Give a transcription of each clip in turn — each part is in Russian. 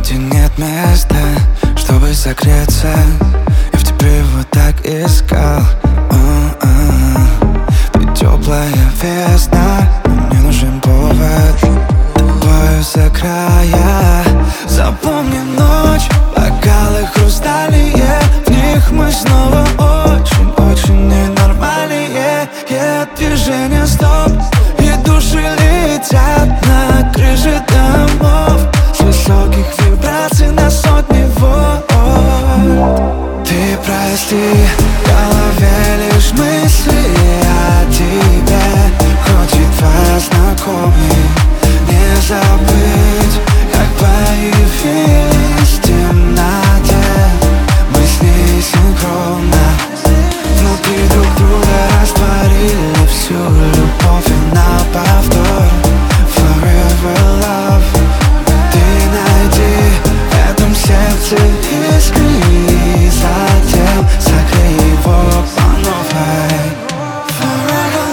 вроде нет места, чтобы согреться. Я в тебе вот так искал. Ты теплая весна, но мне нужен повод. Тобою за края. Запомни ночь, бокалы хрустальные, в них мы снова очень ненормальные. Движение стоп, и души летят на крыши домов с высоких вибраций на сотни вольт. Ты прости, в голове лишь мысли о тебе. Хоть едва знакомый, не забыть, как появились в темноте. Мы с ней синхронно внутри друг друга растворили всю любовь и на повтор. Forever love. Ты найди в этом сердце искры и затем согрей его по новой. Forever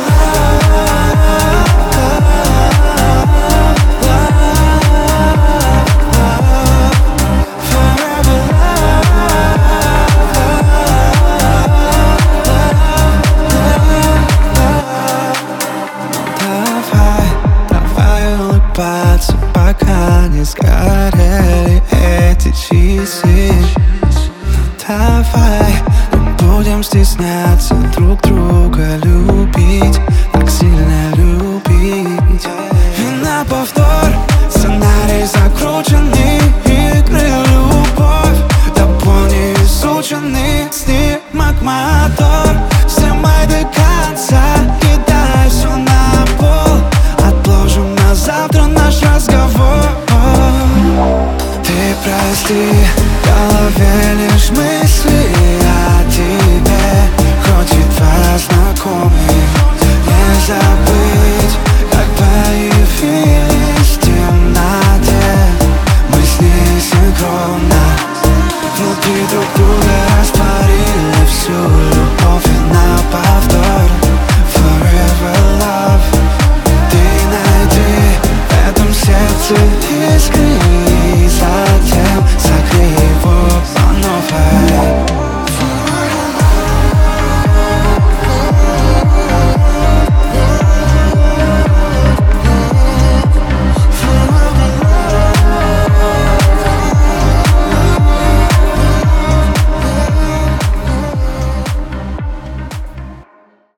пока не сгорели эти часы. Давай не будем стесняться друг друга любить, так сильно любить. И на повтор сценарий закрученный, игры любовь до пони изученный. Снимок мотор, снимай до конца, кидай все на пол. Отложим на завтра наш разговор.